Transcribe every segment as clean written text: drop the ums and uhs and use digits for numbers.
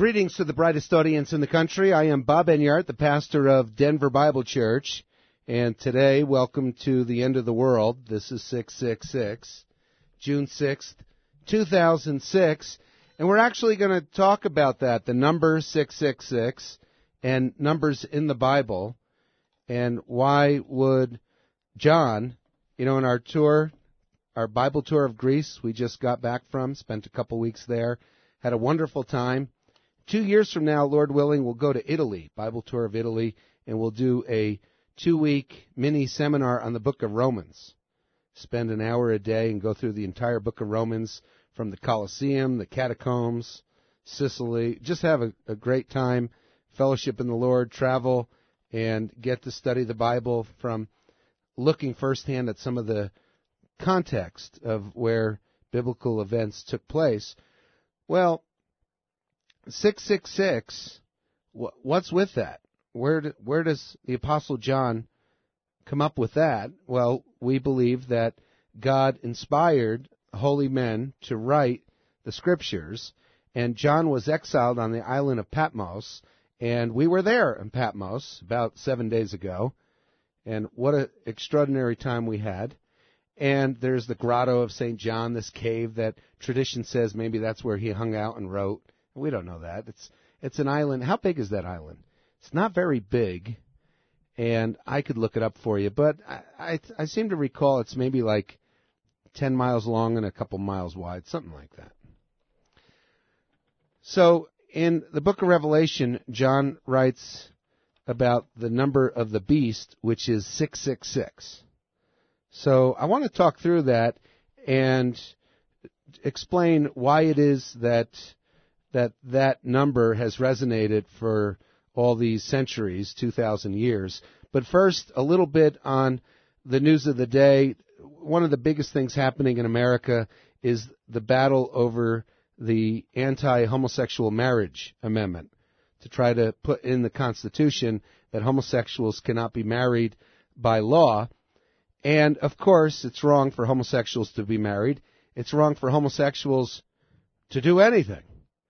Greetings to the brightest audience in the country. I am Bob Enyart, the pastor of Denver Bible Church, and today, welcome to the end of the world. This is 666, June 6th, 2006, and we're actually going to talk about that, the number 666, and numbers in the Bible, and why would John, in our tour, our Bible tour of Greece, we just got back from, spent a couple weeks there, had a wonderful time. 2 years from now, Lord willing, we'll go to Italy, Bible tour of Italy, and we'll do a 2-week mini seminar on the book of Romans. Spend an hour a day and go through the entire book of Romans from the Colosseum, the catacombs, Sicily. Just have a great time, fellowship in the Lord, travel, and get to study the Bible from looking firsthand at some of the context of where biblical events took place. Well, 666, what's with that? Where does the Apostle John come up with that? Well, we believe that God inspired holy men to write the Scriptures, and John was exiled on the island of Patmos, and we were there in Patmos about 7 days ago, and what an extraordinary time we had. And there's the Grotto of St. John, this cave that tradition says maybe that's where he hung out and wrote. We don't know that. It's an island. How big is that island? It's not very big, and I could look it up for you, but I seem to recall it's maybe like 10 miles long and a couple miles wide, something like that. So in the book of Revelation, John writes about the number of the beast, which is 666. So I want to talk through that and explain why it is that number has resonated for all these centuries, 2,000 years. But first, a little bit on the news of the day. One of the biggest things happening in America is the battle over the anti-homosexual marriage amendment to try to put in the Constitution that homosexuals cannot be married by law. And, of course, it's wrong for homosexuals to be married. It's wrong for homosexuals to do anything.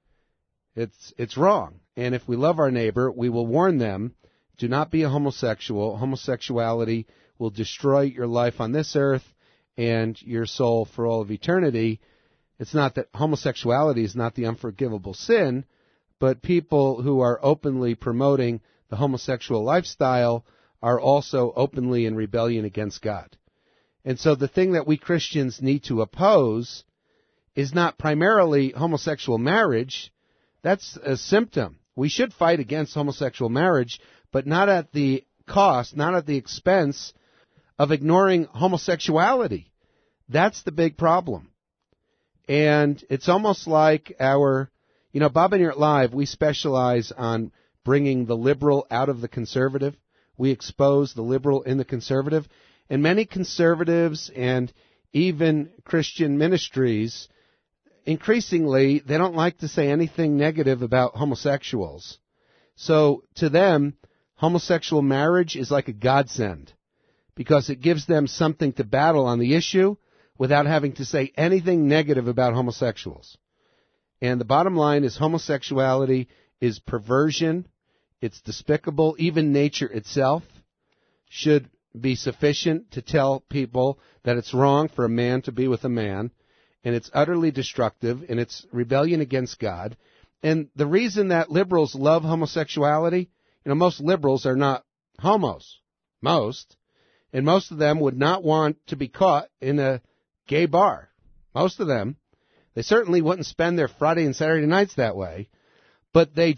It's wrong. And if we love our neighbor, we will warn them, do not be a homosexual. Homosexuality will destroy your life on this earth and your soul for all of eternity. It's not that homosexuality is not the unforgivable sin, but people who are openly promoting the homosexual lifestyle are also openly in rebellion against God. And so the thing that we Christians need to oppose is not primarily homosexual marriage. That's a symptom. We should fight against homosexual marriage, but not at the cost, not at the expense of ignoring homosexuality. That's the big problem. And it's almost like our, Bob Enyart Live, we specialize on bringing the liberal out of the conservative. We expose the liberal in the conservative. And many conservatives and even Christian ministries, increasingly, they don't like to say anything negative about homosexuals. So to them, homosexual marriage is like a godsend because it gives them something to battle on the issue without having to say anything negative about homosexuals. And the bottom line is homosexuality is perversion. It's despicable. Even nature itself should be sufficient to tell people that it's wrong for a man to be with a man. And it's utterly destructive, and it's rebellion against God. And the reason that liberals love homosexuality, most liberals are not homos. Most. And most of them would not want to be caught in a gay bar. Most of them. They certainly wouldn't spend their Friday and Saturday nights that way. But they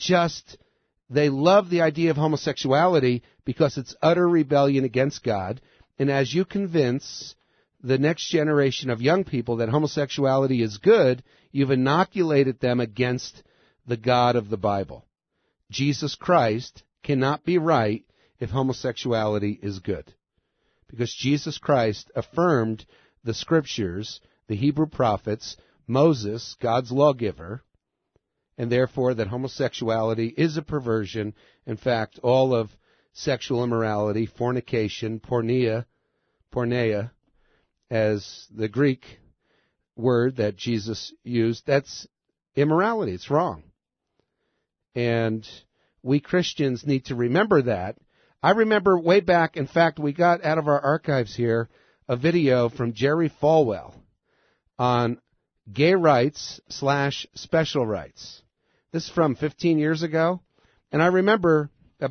love the idea of homosexuality because it's utter rebellion against God. And as you convince the next generation of young people that homosexuality is good, you've inoculated them against the God of the Bible. Jesus Christ cannot be right if homosexuality is good. Because Jesus Christ affirmed the Scriptures, the Hebrew prophets, Moses, God's lawgiver, and therefore that homosexuality is a perversion. In fact, all of sexual immorality, fornication, porneia, as the Greek word that Jesus used, that's immorality. It's wrong. And we Christians need to remember that. I remember way back, in fact, we got out of our archives here a video from Jerry Falwell on gay rights / special rights. This is from 15 years ago. And I remember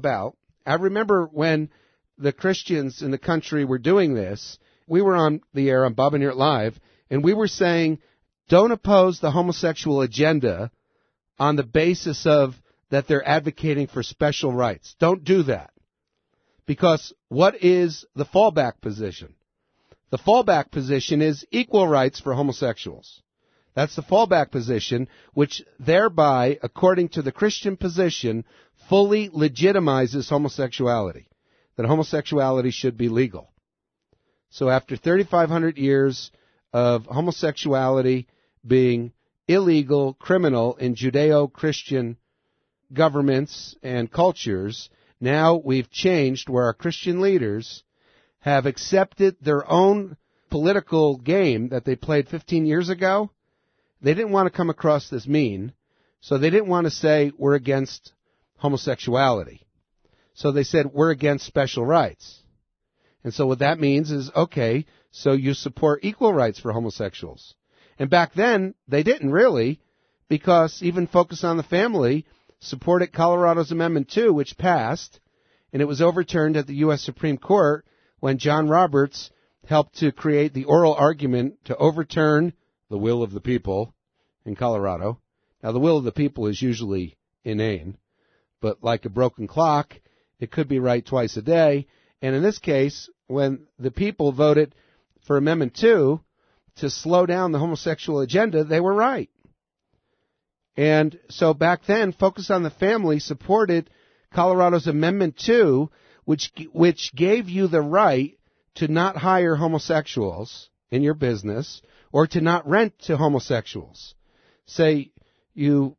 when the Christians in the country were doing this, we were on the air on Bob and Newt Live, and we were saying, don't oppose the homosexual agenda on the basis of that they're advocating for special rights. Don't do that. Because what is the fallback position? The fallback position is equal rights for homosexuals. That's the fallback position, which thereby, according to the Christian position, fully legitimizes homosexuality, that homosexuality should be legal. So after 3,500 years of homosexuality being illegal, criminal in Judeo-Christian governments and cultures, now we've changed where our Christian leaders have accepted their own political game that they played 15 years ago. They didn't want to come across as mean, so they didn't want to say we're against homosexuality. So they said we're against special rights. And so what that means is, okay, so you support equal rights for homosexuals. And back then, they didn't really, because even Focus on the Family supported Colorado's Amendment 2, which passed, and it was overturned at the U.S. Supreme Court when John Roberts helped to create the oral argument to overturn the will of the people in Colorado. Now, the will of the people is usually inane, but like a broken clock, it could be right twice a day. And in this case, when the people voted for Amendment 2 to slow down the homosexual agenda, they were right. And so back then, Focus on the Family supported Colorado's Amendment 2, which gave you the right to not hire homosexuals in your business or to not rent to homosexuals. Say you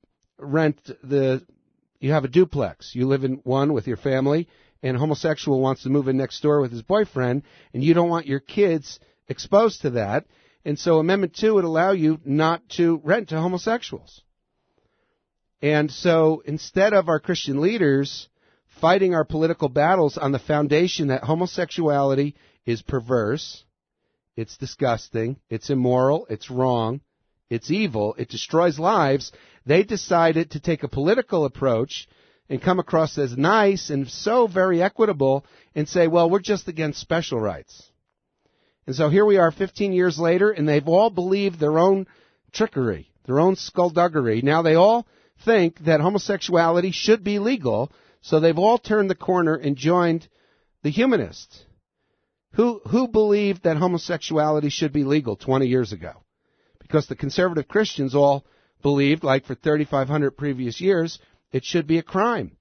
you have a duplex. You live in one with your family, and a homosexual wants to move in next door with his boyfriend, and you don't want your kids exposed to that. And so Amendment 2 would allow you not to rent to homosexuals. And so instead of our Christian leaders fighting our political battles on the foundation that homosexuality is perverse, it's disgusting, it's immoral, it's wrong, it's evil, it destroys lives, they decided to take a political approach and come across as nice and so very equitable and say, well, we're just against special rights. And so here we are 15 years later, and they've all believed their own trickery, their own skullduggery. Now they all think that homosexuality should be legal, so they've all turned the corner and joined the humanists. Who believed that homosexuality should be legal 20 years ago? Because the conservative Christians all believed, like for 3,500 previous years, it should be a crime.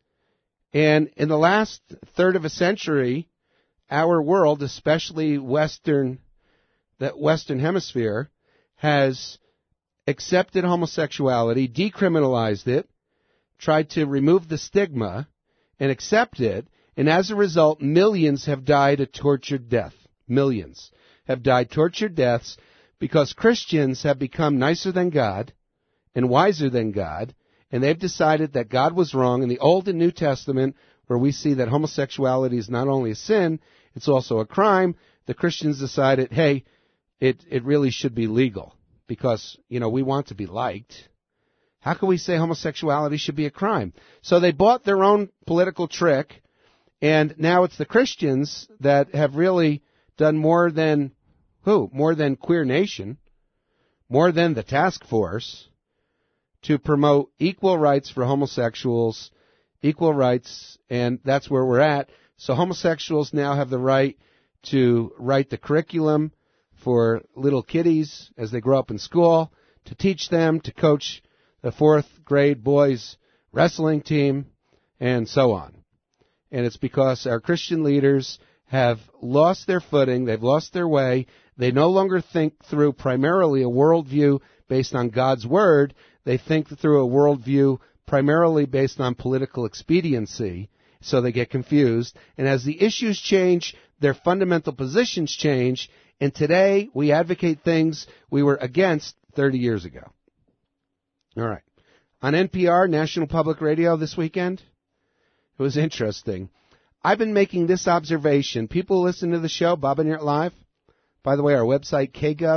And in the last third of a century, our world, especially the Western Hemisphere, has accepted homosexuality, decriminalized it, tried to remove the stigma, and accept it, and as a result, millions have died a tortured death. Millions have died tortured deaths because Christians have become nicer than God and wiser than God, and they've decided that God was wrong. In the Old and New Testament, where we see that homosexuality is not only a sin, it's also a crime, the Christians decided, hey, it really should be legal because, we want to be liked. How can we say homosexuality should be a crime? So they bought their own political trick, and now it's the Christians that have really done more than who? More than Queer Nation, more than the task force, to promote equal rights for homosexuals, equal rights, and that's where we're at. So homosexuals now have the right to write the curriculum for little kiddies as they grow up in school, to teach them, to coach the 4th grade boys wrestling team, and so on. And it's because our Christian leaders have lost their footing, they've lost their way, they no longer think through primarily a worldview based on God's Word, they think through a worldview primarily based on political expediency, so they get confused. And as the issues change, their fundamental positions change, and today we advocate things we were against 30 years ago. All right. on NPR, National Public Radio, this weekend. It was interesting. I've been making this observation. People listen to the show, Bob and Eric Live. By the way, our website,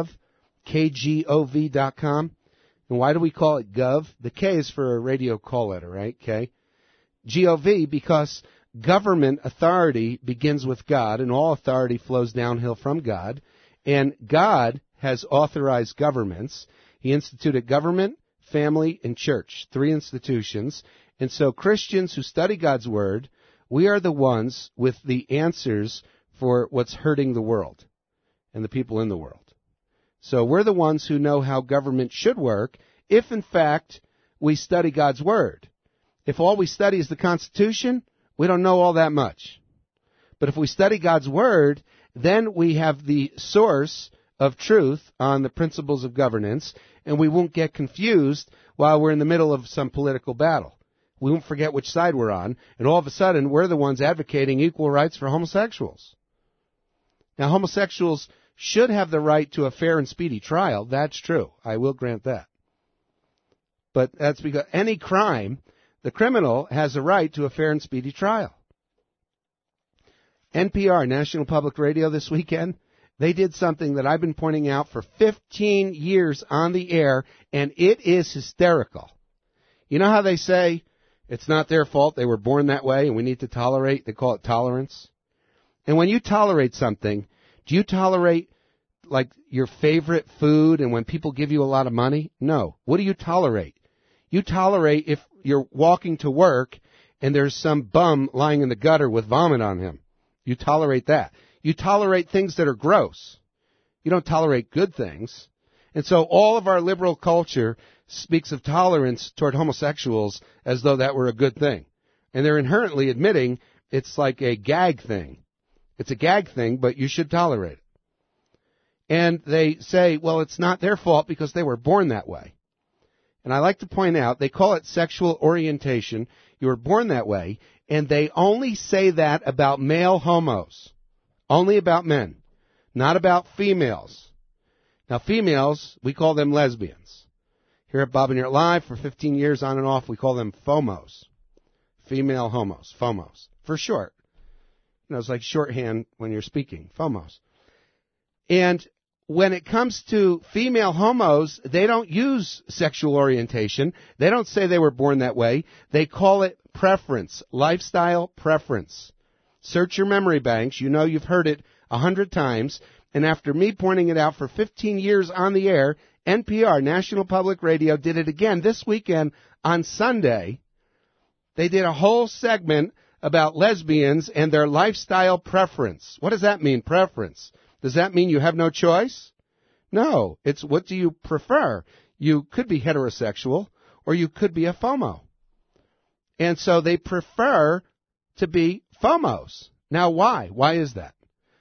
KGOV.com. And why do we call it Gov? The K is for a radio call letter, right? K. G-O-V, because government authority begins with God, and all authority flows downhill from God. And God has authorized governments. He instituted government, family, and church, 3 institutions. And so Christians who study God's Word, we are the ones with the answers for what's hurting the world and the people in the world. So we're the ones who know how government should work if, in fact, we study God's Word. If all we study is the Constitution, we don't know all that much. But if we study God's Word, then we have the source of truth on the principles of governance, and we won't get confused while we're in the middle of some political battle. We won't forget which side we're on, and all of a sudden we're the ones advocating equal rights for homosexuals. Now, homosexuals should have the right to a fair and speedy trial. That's true. I will grant that. But that's because any crime, the criminal has a right to a fair and speedy trial. NPR, National Public Radio, this weekend, they did something that I've been pointing out for 15 years on the air, and it is hysterical. You know how they say it's not their fault, they were born that way, and we need to tolerate? They call it tolerance. And when you tolerate something, do you tolerate, like, your favorite food and when people give you a lot of money? No. What do you tolerate? You tolerate if you're walking to work and there's some bum lying in the gutter with vomit on him. You tolerate that. You tolerate things that are gross. You don't tolerate good things. And so all of our liberal culture speaks of tolerance toward homosexuals as though that were a good thing. And they're inherently admitting it's like a gag thing. It's a gag thing, but you should tolerate it. And they say, well, it's not their fault because they were born that way. And I like to point out, they call it sexual orientation. You were born that way. And they only say that about male homos. Only about men. Not about females. Now, females, we call them lesbians. Here at Bob and Eric Live, for 15 years on and off, we call them FOMOs. Female homos. FOMOs. For short. You know, it's like shorthand when you're speaking. FOMOs. And when it comes to female homos, they don't use sexual orientation. They don't say they were born that way. They call it preference, lifestyle preference. Search your memory banks. You know you've heard it 100 times. And after me pointing it out for 15 years on the air, NPR, National Public Radio, did it again this weekend on Sunday. They did a whole segment about lesbians and their lifestyle preference. What does that mean, preference? Does that mean you have no choice? No. It's what do you prefer? You could be heterosexual or you could be a FOMO. And so they prefer to be FOMOs. Now why? Why is that?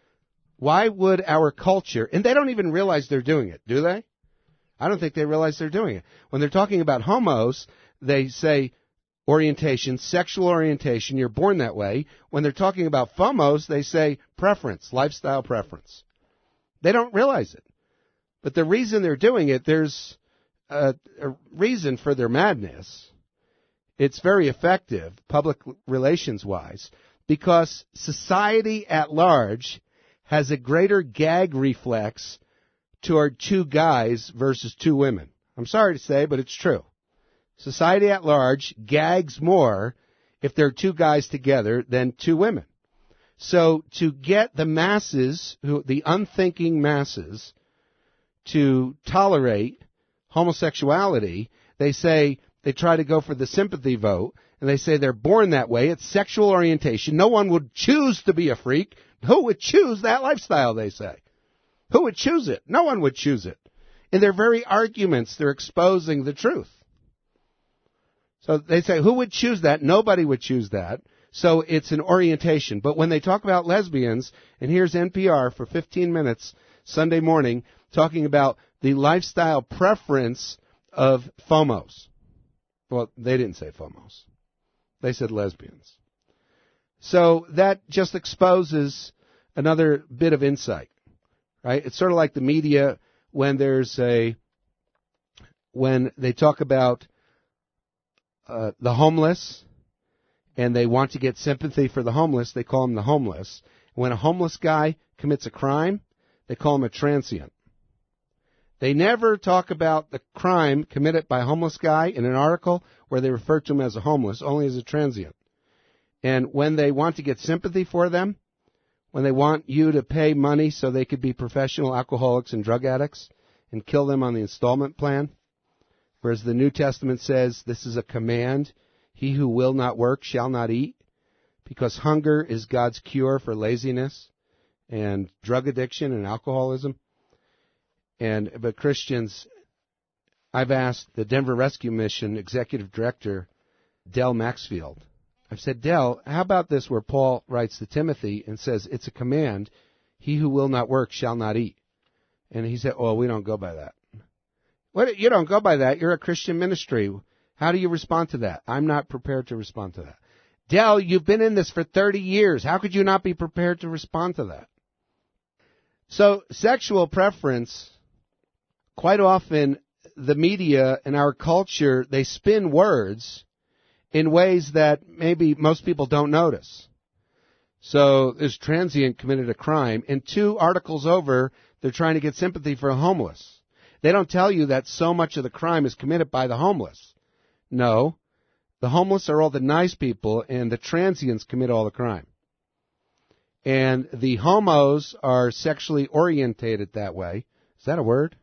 Why would our culture, and they don't even realize they're doing it, do they? I don't think they realize they're doing it. When they're talking about homos, they say orientation, sexual orientation, you're born that way. When they're talking about FOMOs, they say preference, lifestyle preference. They don't realize it. But the reason they're doing it, there's a reason for their madness. It's very effective, public relations-wise, because society at large has a greater gag reflex toward 2 guys versus 2 women. I'm sorry to say, but it's true. Society at large gags more if there are 2 guys together than 2 women. So to get the masses, the unthinking masses, to tolerate homosexuality, they try to go for the sympathy vote, and they say they're born that way. It's sexual orientation. No one would choose to be a freak. Who would choose that lifestyle, they say? Who would choose it? No one would choose it. In their very arguments, they're exposing the truth. So they say, who would choose that? Nobody would choose that. So it's an orientation. But when they talk about lesbians, and here's NPR for 15 minutes Sunday morning talking about the lifestyle preference of FOMOs. Well, they didn't say FOMOs. They said lesbians. So that just exposes another bit of insight, right? It's sort of like the media when they talk about the homeless, and they want to get sympathy for the homeless, they call them the homeless. When a homeless guy commits a crime, they call him a transient. They never talk about the crime committed by a homeless guy in an article where they refer to him as a homeless, only as a transient. And when they want to get sympathy for them, when they want you to pay money so they could be professional alcoholics and drug addicts and kill them on the installment plan, whereas the New Testament says this is a command, he who will not work shall not eat, because hunger is God's cure for laziness and drug addiction and alcoholism. But Christians, I've asked the Denver Rescue Mission Executive Director, Del Maxfield, I've said, Del, how about this where Paul writes to Timothy and says, it's a command, he who will not work shall not eat. And he said, we don't go by that. What? You don't go by that. You're a Christian ministry. How do you respond to that? I'm not prepared to respond to that. Del, you've been in this for 30 years. How could you not be prepared to respond to that? So sexual preference, quite often the media and our culture, they spin words in ways that maybe most people don't notice. So this transient committed a crime, and 2 articles over, they're trying to get sympathy for a homeless. They don't tell you that so much of the crime is committed by the homeless. No, the homeless are all the nice people, and the transients commit all the crime. And the homos are sexually orientated that way. Is that a word?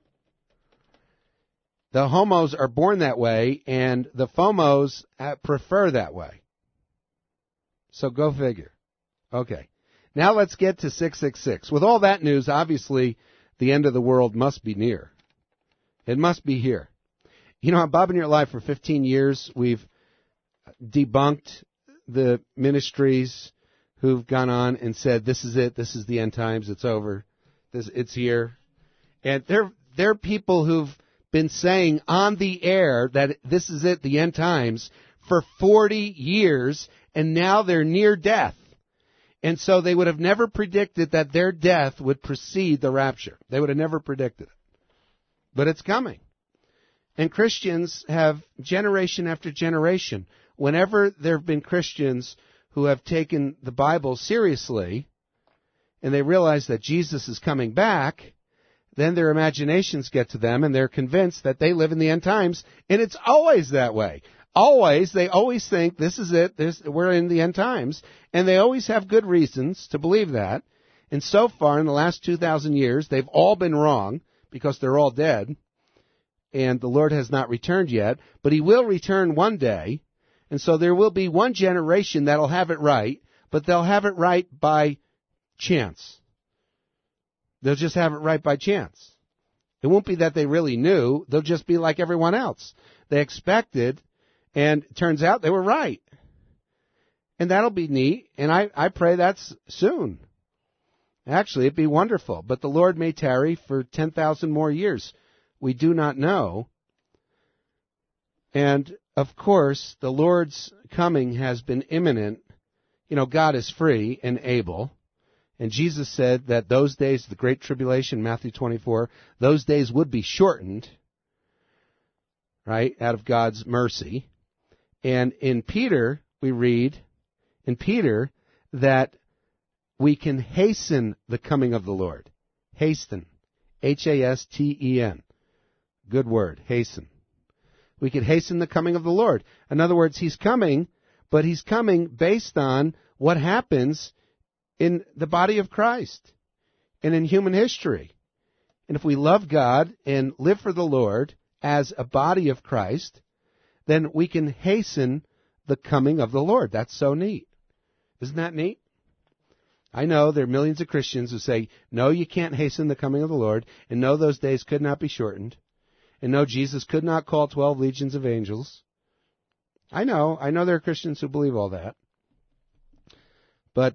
The homos are born that way, and the FOMOs prefer that way. So go figure. Okay. Now let's get to 666. With all that news, obviously, the end of the world must be near. It must be here. You know, on Bob in Your Life for 15 years, we've debunked the ministries who've gone on and said, this is it, this is the end times, it's over, it's here. And there are people who've been saying on the air that this is it, the end times, for 40 years, and now they're near death. And so they would have never predicted that their death would precede the rapture. They would have never predicted it. But it's coming. And Christians have, generation after generation, whenever there have been Christians who have taken the Bible seriously, and they realize that Jesus is coming back, then their imaginations get to them, and they're convinced that they live in the end times, and it's always that way. They always think this is it, we're in the end times, and they always have good reasons to believe that. And so far, in the last 2,000 years, they've all been wrong, because they're all dead, and the Lord has not returned yet, but He will return one day, and so there will be one generation that'll have it right, but they'll have it right by chance. They'll just have it right by chance. It won't be that they really knew. They'll just be like everyone else. They expected, and it turns out they were right. And that'll be neat, and I pray that's soon. Actually, it'd be wonderful, but the Lord may tarry for 10,000 more years. We do not know. And, of course, the Lord's coming has been imminent. You know, God is free and able. And Jesus said that those days, the Great Tribulation, Matthew 24, those days would be shortened, right, out of God's mercy. And in Peter, we read, that we can hasten the coming of the Lord. Hasten. Hasten. Good word, hasten. We can hasten the coming of the Lord. In other words, He's coming, but He's coming based on what happens in the body of Christ and in human history. And if we love God and live for the Lord as a body of Christ, then we can hasten the coming of the Lord. That's so neat. Isn't that neat? I know there are millions of Christians who say, no, you can't hasten the coming of the Lord, and no, those days could not be shortened, and no, Jesus could not call 12 legions of angels. I know there are Christians who believe all that. But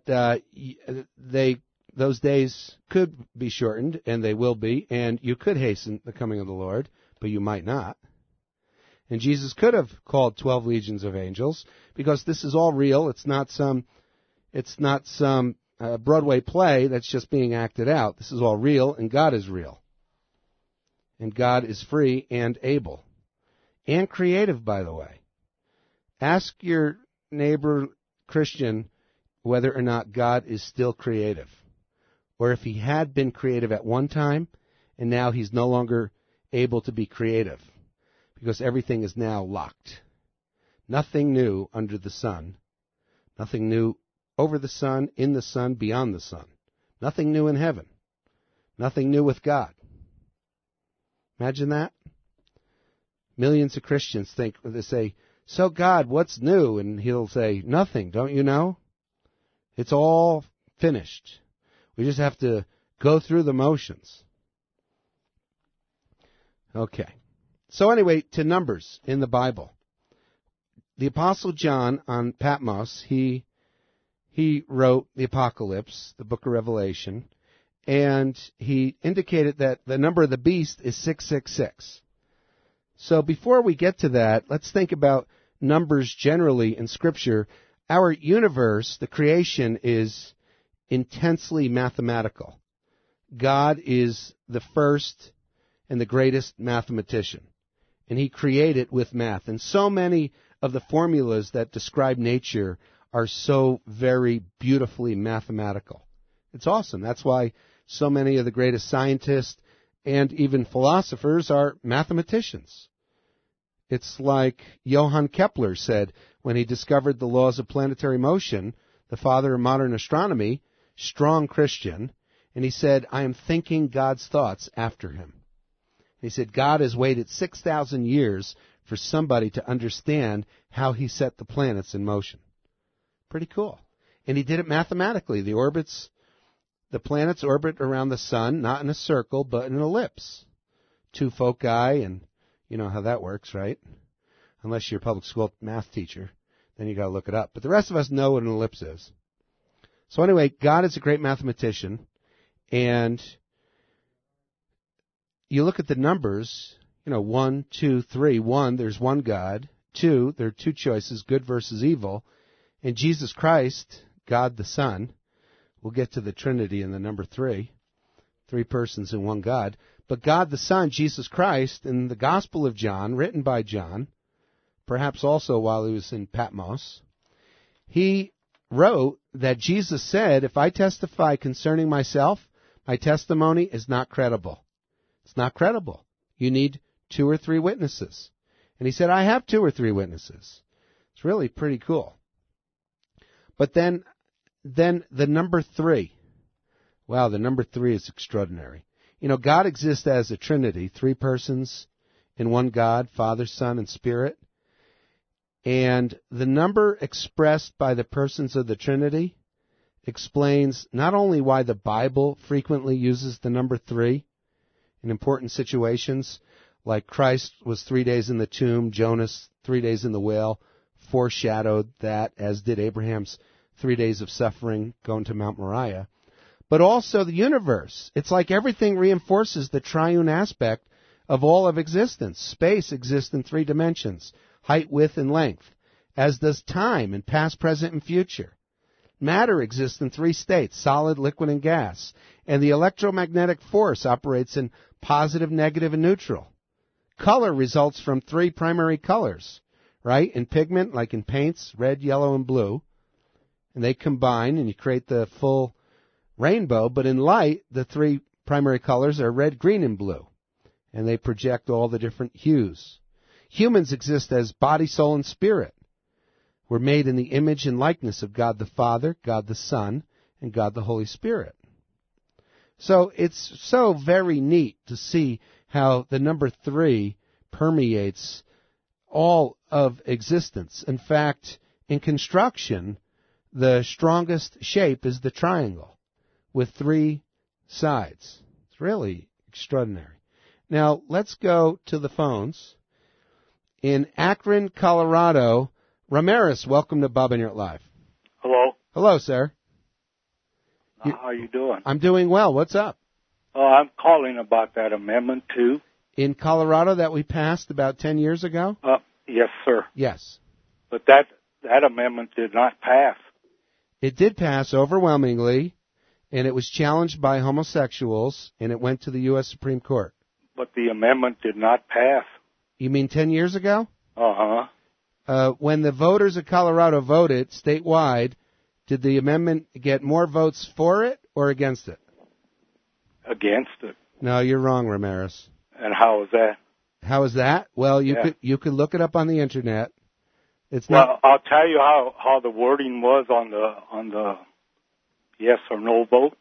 those days could be shortened, and they will be, and you could hasten the coming of the Lord, but you might not. And Jesus could have called 12 legions of angels, because this is all real. It's not some Broadway play that's just being acted out. This is all real, and God is real. And God is free and able. And creative, by the way. Ask your neighbor Christian whether or not God is still creative, or if he had been creative at one time and now he's no longer able to be creative because everything is now locked. Nothing new under the sun. Nothing new over the sun, in the sun, beyond the sun. Nothing new in heaven. Nothing new with God. Imagine that. Millions of Christians they say, so God, what's new? And he'll say, nothing, don't you know? It's all finished. We just have to go through the motions. Okay. So anyway, to numbers in the Bible. The Apostle John on Patmos, he wrote the Apocalypse, the book of Revelation, and he indicated that the number of the beast is 666. So before we get to that, let's think about numbers generally in Scripture. Our universe, the creation, is intensely mathematical. God is the first and the greatest mathematician, and he created with math. And so many of the formulas that describe nature are so very beautifully mathematical. It's awesome. That's why so many of the greatest scientists and even philosophers are mathematicians. It's like Johann Kepler said when he discovered the laws of planetary motion, the father of modern astronomy, strong Christian, and he said, I am thinking God's thoughts after him. He said, God has waited 6,000 years for somebody to understand how he set the planets in motion. Pretty cool. And he did it mathematically. The planets orbit around the sun, not in a circle, but in an ellipse. Two foci, and you know how that works, right? Unless you're a public school math teacher, then you got to look it up. But the rest of us know what an ellipse is. So anyway, God is a great mathematician, and you look at the numbers, 1, 2, 3. 1, there's one God. 2, there are two choices, good versus evil. And Jesus Christ, God the Son, we'll get to the Trinity in the number 3, 3 persons in one God. But God the Son, Jesus Christ, in the Gospel of John, written by John, perhaps also while he was in Patmos, he wrote that Jesus said, if I testify concerning myself, my testimony is not credible. It's not credible. You need 2 or 3 witnesses. And he said, I have 2 or 3 witnesses. It's really pretty cool. But then the number 3. Wow, the number 3 is extraordinary. God exists as a Trinity, 3 persons in one God, Father, Son, and Spirit. And the number expressed by the persons of the Trinity explains not only why the Bible frequently uses the number 3 in important situations, like Christ was 3 days in the tomb, Jonas 3 days in the whale, foreshadowed that, as did Abraham's 3 days of suffering going to Mount Moriah. But also the universe. It's like everything reinforces the triune aspect of all of existence. Space exists in 3 dimensions, height, width, and length, as does time in past, present, and future. Matter exists in 3 states, solid, liquid, and gas. And the electromagnetic force operates in positive, negative, and neutral. Color results from 3 primary colors, right? In pigment, like in paints, red, yellow, and blue. And they combine and you create the full rainbow. But in light, the 3 primary colors are red, green, and blue. And they project all the different hues. Humans exist as body, soul, and spirit. We're made in the image and likeness of God the Father, God the Son, and God the Holy Spirit. So it's so very neat to see how the number 3 permeates all of existence. In fact, in construction, the strongest shape is the triangle with 3 sides. It's really extraordinary. Now, let's go to the phones. In Akron, Colorado, Ramirez, welcome to Bob and You're Live. Hello. Hello, sir. How are you doing? I'm doing well. What's up? I'm calling about that Amendment 2. In Colorado that we passed about 10 years ago? Yes, sir. Yes. But that amendment did not pass. It did pass overwhelmingly, and it was challenged by homosexuals, and it went to the U.S. Supreme Court. But the amendment did not pass. You mean 10 years ago? Uh-huh. When the voters of Colorado voted statewide, did the amendment get more votes for it or against it? Against it. No, you're wrong, Ramirez. And how is that? How is that? Well, you could look it up on the internet. It's not. Well, I'll tell you how the wording was on the yes or no vote.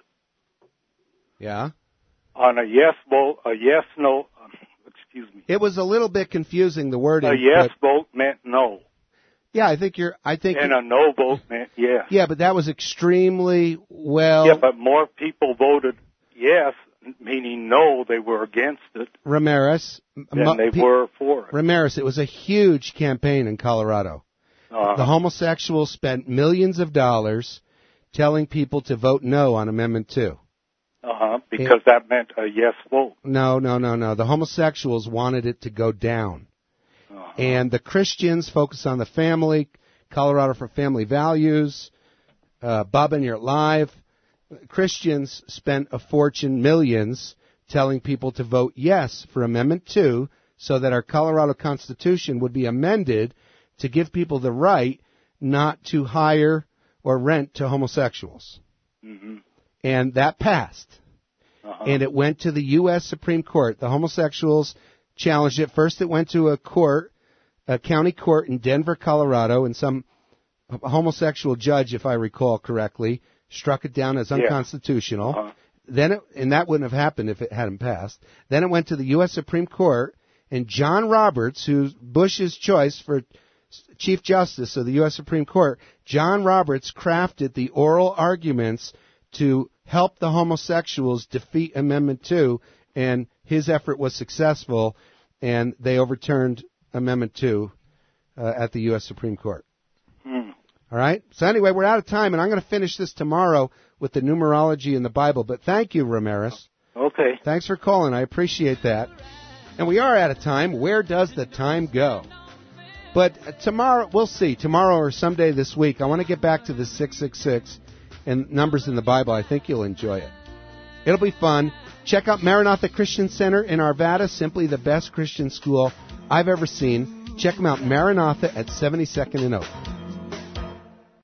Yeah. On a yes vote, a yes no. Excuse me. It was a little bit confusing, the wording. A yes vote meant no. Yeah, and a no vote meant yes. Yeah, but that was extremely well. Yeah, but more people voted yes, meaning no, they were against it. Ramirez. Than they were for it. Ramirez, it was a huge campaign in Colorado. The homosexuals spent millions of dollars telling people to vote no on Amendment 2. Because that meant a yes vote. No. The homosexuals wanted it to go down. And the Christians focus on the family, Colorado for Family Values, Bob and You're Live. Christians spent a fortune, millions, telling people to vote yes for Amendment 2 so that our Colorado Constitution would be amended to give people the right not to hire or rent to homosexuals. Mm-hmm. And that passed. And it went to the U.S. Supreme Court. The homosexuals challenged it. First it went to a county court in Denver, Colorado, and some homosexual judge, if I recall correctly, struck it down as unconstitutional. And that wouldn't have happened if it hadn't passed. Then it went to the U.S. Supreme Court, and John Roberts, who's Bush's choice for Chief Justice of the U.S. Supreme Court, John Roberts crafted the oral arguments to help the homosexuals defeat Amendment 2, and his effort was successful, and they overturned Amendment 2 at the U.S. Supreme Court. All right? So anyway, we're out of time, and I'm going to finish this tomorrow with the numerology in the Bible. But thank you, Ramirez. Okay. Thanks for calling. I appreciate that. And we are out of time. Where does the time go? But tomorrow, we'll see. Tomorrow or someday this week, I want to get back to the 666 and numbers in the Bible. I think you'll enjoy it. It'll be fun. Check out Maranatha Christian Center in Arvada, simply the best Christian school I've ever seen. Check them out, Maranatha at 72nd and Oak.